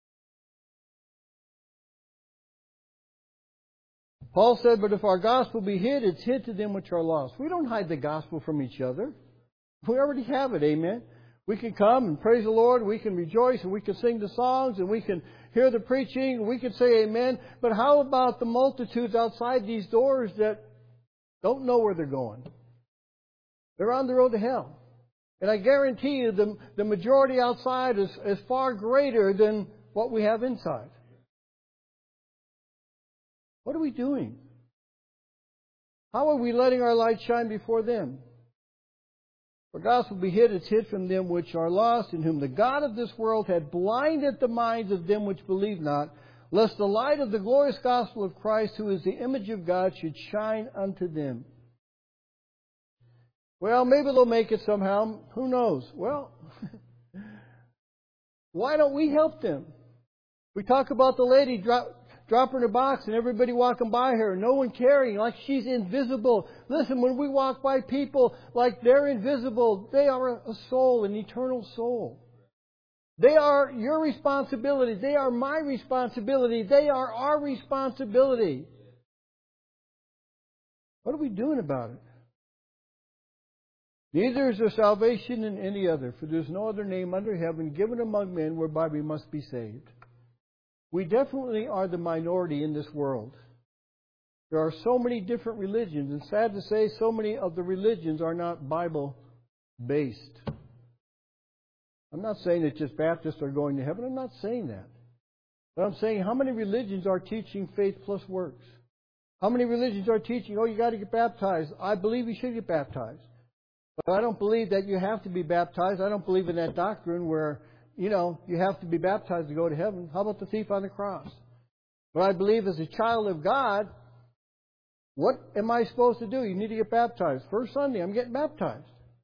Speaker 6: Paul said, but if our gospel be hid, it's hid to them which are lost. We don't hide the gospel from each other. We already have it, amen? We can come and praise the Lord, we can rejoice, and we can sing the songs, and we can hear the preaching, and we can say amen. But how about the multitudes outside these doors that don't know where they're going? They're on the road to hell. And I guarantee you the majority outside is far greater than what we have inside. What are we doing? How are we letting our light shine before them? For gospel be hid, it's hid from them which are lost, in whom the God of this world had blinded the minds of them which believe not, lest the light of the glorious gospel of Christ, who is the image of God, should shine unto them. Well, maybe they'll make it somehow. Who knows? Well, why don't we help them? We talk about the lady drop her in a box and everybody walking by her, no one caring, like she's invisible. Listen, when we walk by people like they're invisible, they are a soul, an eternal soul. They are your responsibility. They are my responsibility. They are our responsibility. What are we doing about it? Neither is there salvation in any other, for there is no other name under heaven given among men whereby we must be saved. We definitely are the minority in this world. There are so many different religions, and sad to say, so many of the religions are not Bible-based. I'm not saying that just Baptists are going to heaven. I'm not saying that. But I'm saying how many religions are teaching faith plus works? How many religions are teaching, oh, you got to get baptized? I believe you should get baptized. But I don't believe that you have to be baptized. I don't believe in that doctrine where, you have to be baptized to go to heaven. How about the thief on the cross? But I believe as a child of God, what am I supposed to do? You need to get baptized. First Sunday, I'm getting baptized.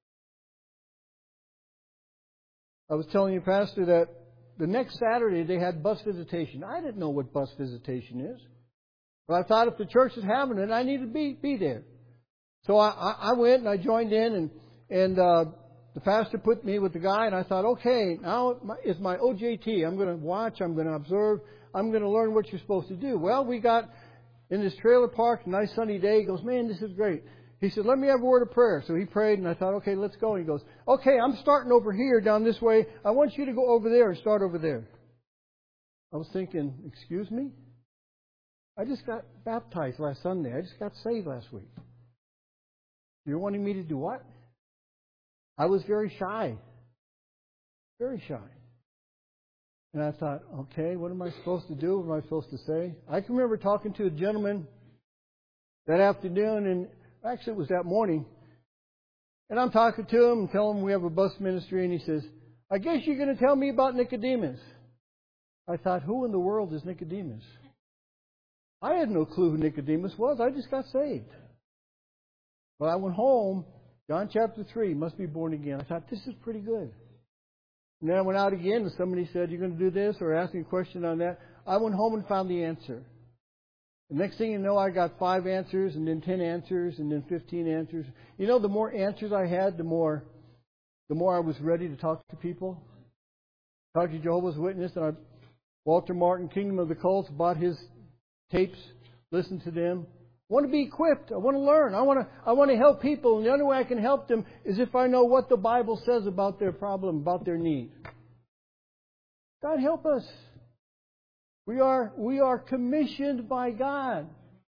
Speaker 6: I was telling you, Pastor, that the next Saturday they had bus visitation. I didn't know what bus visitation is. But I thought if the church is having it, I need to be there. So I went and I joined in and the pastor put me with the guy, and I thought, okay, now it's my OJT. I'm going to watch. I'm going to observe. I'm going to learn what you're supposed to do. Well, we got in this trailer park, a nice sunny day. He goes, man, this is great. He said, let me have a word of prayer. So he prayed, and I thought, okay, let's go. And he goes, okay, I'm starting over here down this way. I want you to go over there and start over there. I was thinking, excuse me? I just got baptized last Sunday. I just got saved last week. You're wanting me to do what? I was very shy. Very shy. And I thought, okay, what am I supposed to do? What am I supposed to say? I can remember talking to a gentleman that afternoon, and actually it was that morning. And I'm talking to him and telling him we have a bus ministry, and he says, I guess you're going to tell me about Nicodemus. I thought, who in the world is Nicodemus? I had no clue who Nicodemus was. I just got saved. Well, I went home. John chapter 3, must be born again. I thought, this is pretty good. And then I went out again and somebody said, you're going to do this or ask me a question on that. I went home and found the answer. The next thing you know, I got 5 answers and then 10 answers and then 15 answers. The more answers I had, the more I was ready to talk to people. Talked to Jehovah's Witness, and Walter Martin, Kingdom of the Cults, bought his tapes, listened to them. I want to be equipped. I want to learn. I want to help people. And the only way I can help them is if I know what the Bible says about their problem, about their need. God help us. We are commissioned by God.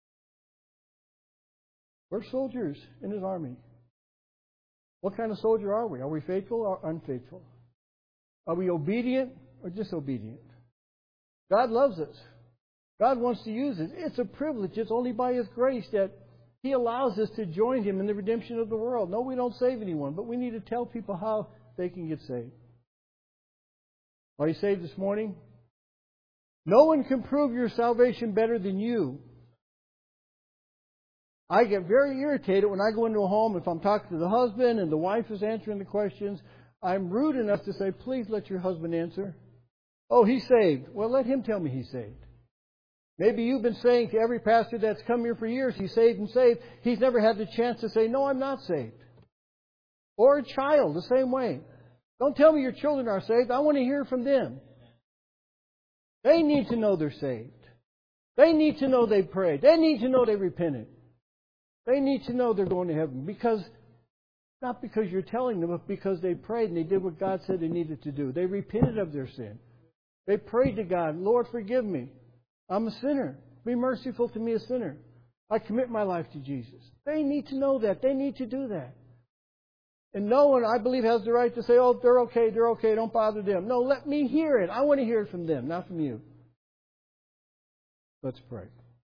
Speaker 6: We're soldiers in His army. What kind of soldier are we? Are we faithful or unfaithful? Are we obedient or disobedient? God loves us. God wants to use it. It's a privilege. It's only by His grace that He allows us to join Him in the redemption of the world. No, we don't save anyone, but we need to tell people how they can get saved. Are you saved this morning? No one can prove your salvation better than you. I get very irritated when I go into a home, if I'm talking to the husband and the wife is answering the questions, I'm rude enough to say, please let your husband answer. Oh, he's saved. Well, let him tell me he's saved. Maybe you've been saying to every pastor that's come here for years, he's saved and saved. He's never had the chance to say, no, I'm not saved. Or a child, the same way. Don't tell me your children are saved. I want to hear from them. They need to know they're saved. They need to know they prayed. They need to know they repented. They need to know they're going to heaven. Not because you're telling them, but because they prayed and they did what God said they needed to do. They repented of their sin. They prayed to God, Lord, forgive me. I'm a sinner. Be merciful to me, a sinner. I commit my life to Jesus. They need to know that. They need to do that. And no one, I believe, has the right to say, oh, they're okay, don't bother them. No, let me hear it. I want to hear it from them, not from you. Let's pray.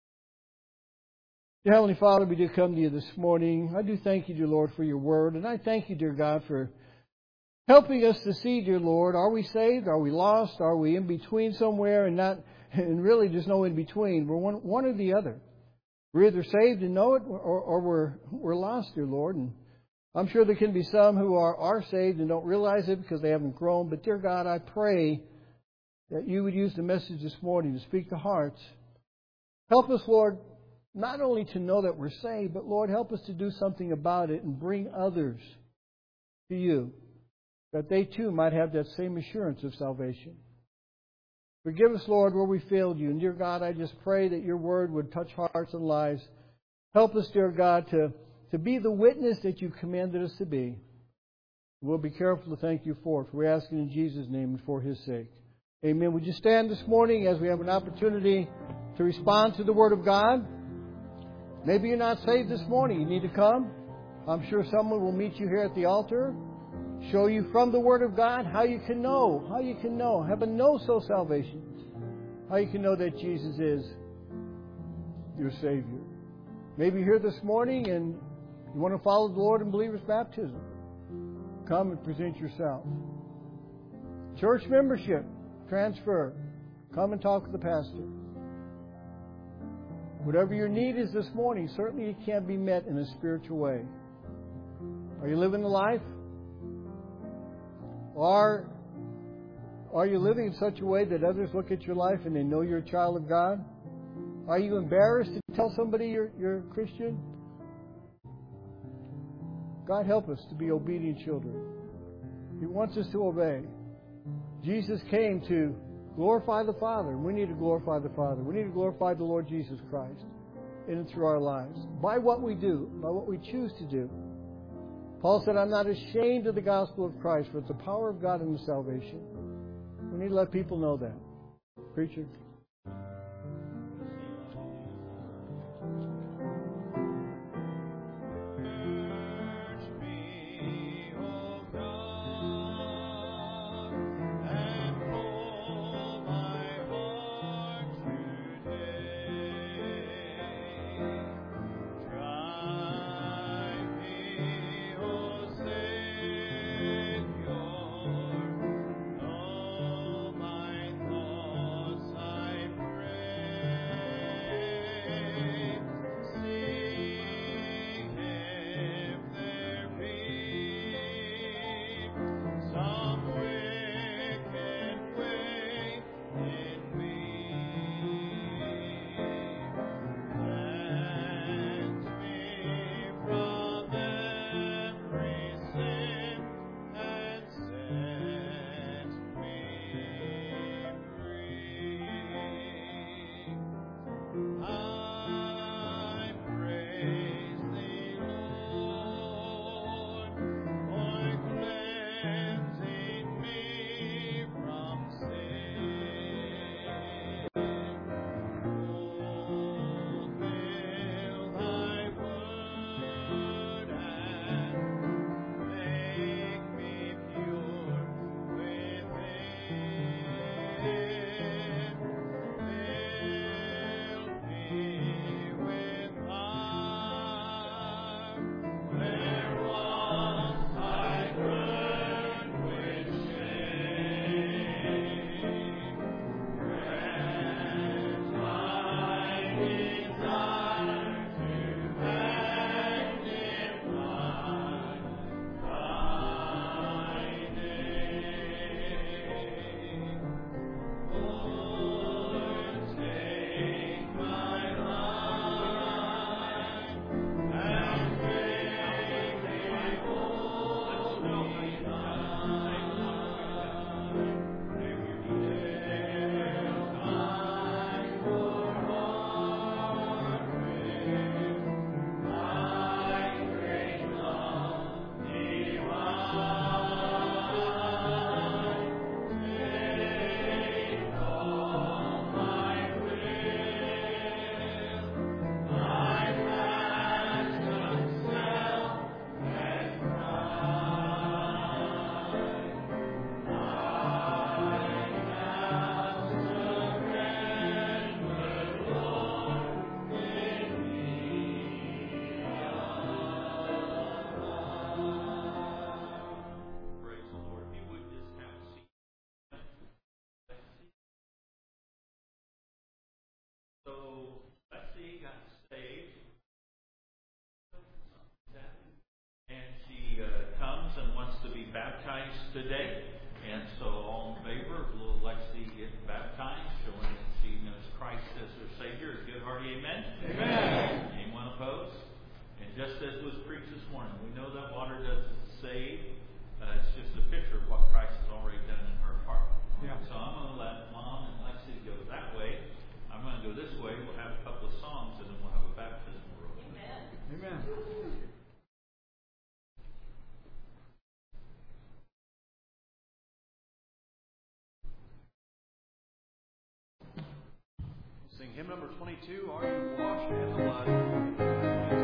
Speaker 6: Dear Heavenly Father, we do come to you this morning. I do thank you, dear Lord, for your word. And I thank you, dear God, for helping us to see, dear Lord, are we saved? Are we lost? Are we in between somewhere and really there's no in between? We're one or the other. We're either saved and know it or we're lost, dear Lord. And I'm sure there can be some who are saved and don't realize it because they haven't grown. But dear God, I pray that you would use the message this morning to speak to hearts. Help us, Lord, not only to know that we're saved, but Lord, help us to do something about it and bring others to you, that they too might have that same assurance of salvation. Forgive us, Lord, where we failed you. And dear God, I just pray that your word would touch hearts and lives. Help us, dear God, to be the witness that you commanded us to be. We'll be careful to thank you for it. For we ask it in Jesus' name and for his sake. Amen. Would you stand this morning as we have an opportunity to respond to the Word of God? Maybe you're not saved this morning. You need to come. I'm sure someone will meet you here at the altar, show you from the Word of God how you can know, have a know-so salvation, how you can know that Jesus is your Savior. Maybe you're here this morning and you want to follow the Lord in believer's baptism. Come and present yourself. Church membership, transfer. Come and talk to the pastor. Whatever your need is this morning, certainly it can be met in a spiritual way. Are you living the life? Or are you living in such a way that others look at your life and they know you're a child of God? Are you embarrassed to tell somebody you're a Christian? God help us to be obedient children. He wants us to obey. Jesus came to glorify the Father. We need to glorify the Father. We need to glorify the Lord Jesus Christ in and through our lives. By what we do, by what we choose to do. Paul said, I'm not ashamed of the gospel of Christ, for it's the power of God in the salvation. We need to let people know that. Preacher.
Speaker 5: baptized today. And so all in favor of little Lexi getting baptized, showing that she knows Christ as her Savior, a good hearty amen? Amen. Anyone opposed? And just as was preached this morning, we know that water doesn't save. It's just a picture of what Christ has already done in her heart. Yeah. So I'm going to let Mom and Lexi go that way. I'm going to go this way. We'll have a couple of songs, and then we'll have a baptism roll.
Speaker 2: Amen. Sing hymn number 22, Are You Washed in the Blood?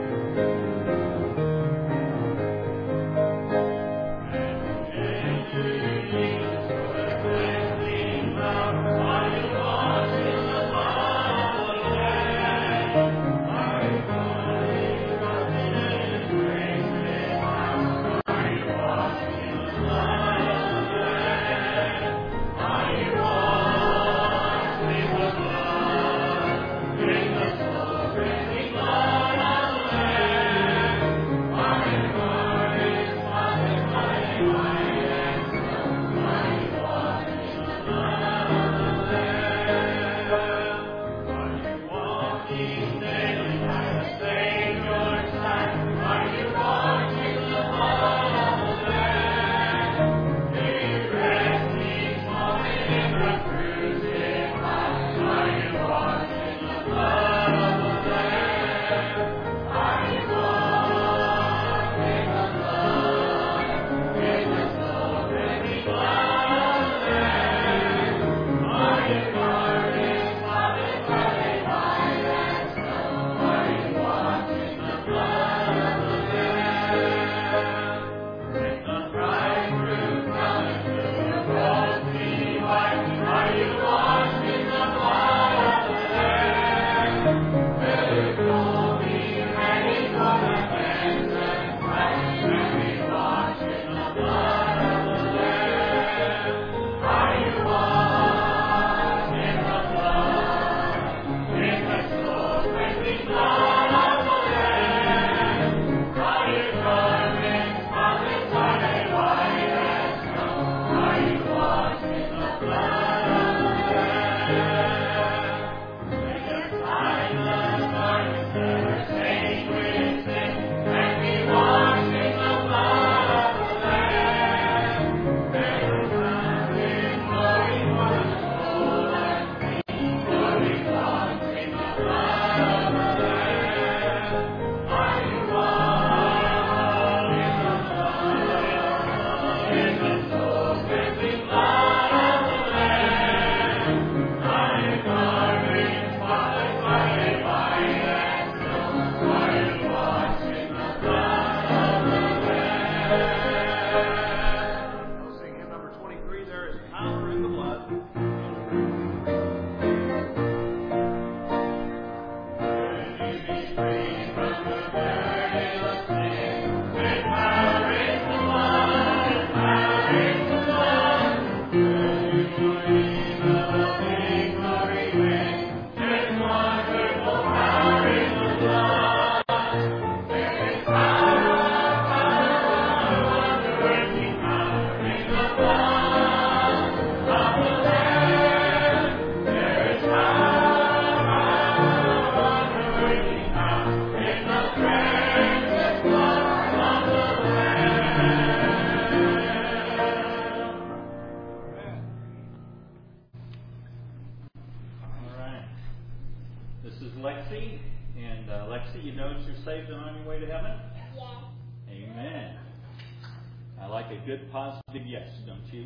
Speaker 5: Good positive yes, don't you?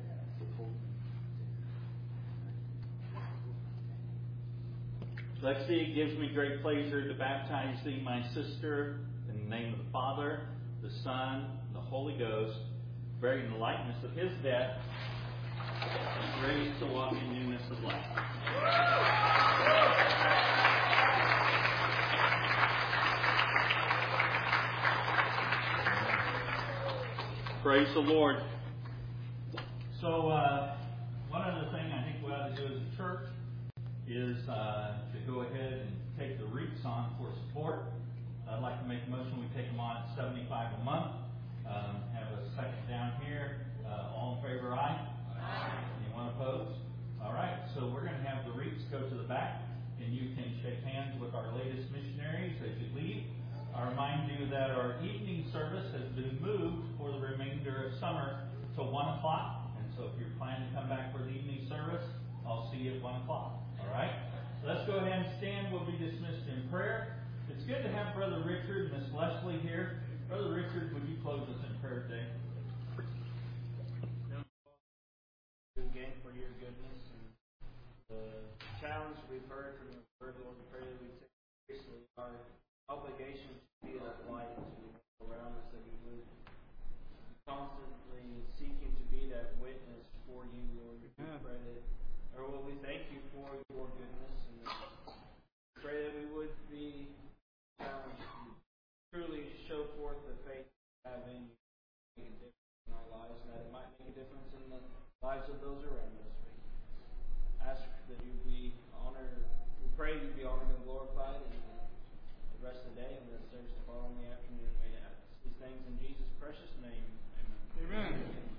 Speaker 5: Lexi, it gives me great pleasure to baptize thee, my sister, in the name of the Father, the Son, and the Holy Ghost, buried in the likeness of his death, and raised to walk in newness of life. Praise the Lord. So, one other thing I think we ought to do as a church is to go ahead and take the wreaths on for support. I'd like to make a motion we take them on at $75 a month. Have a second down here. All in favor, aye? Aye. Anyone opposed? All right, so we're going to have the wreaths go to the back, and you can shake hands with our latest missionaries as you leave. I remind you that our evening service has been moved for the remainder of summer to 1 o'clock. And so if you're planning to come back for the evening service, I'll see you at 1 o'clock. All right? Let's go ahead and stand. We'll be dismissed in prayer. It's good to have Brother Richard and Miss Leslie here. Brother Richard, would you close us in prayer today?
Speaker 7: Again for your goodness and the challenge we've heard from your word, Lord, we pray that we take seriously our obligation to be that light to around us, that we would be constantly seeking to be that witness for you, Lord. We pray that, or Lord, we thank you for your goodness, and we pray that we would be truly show forth the faith we have in you, make a difference in our lives, and that it might make a difference in the lives of those around us. We ask that you be honored. We pray you be honored and glorified in the rest of the day and the service to follow in the afternoon. We ask these things in Jesus' precious name. Amen. Amen.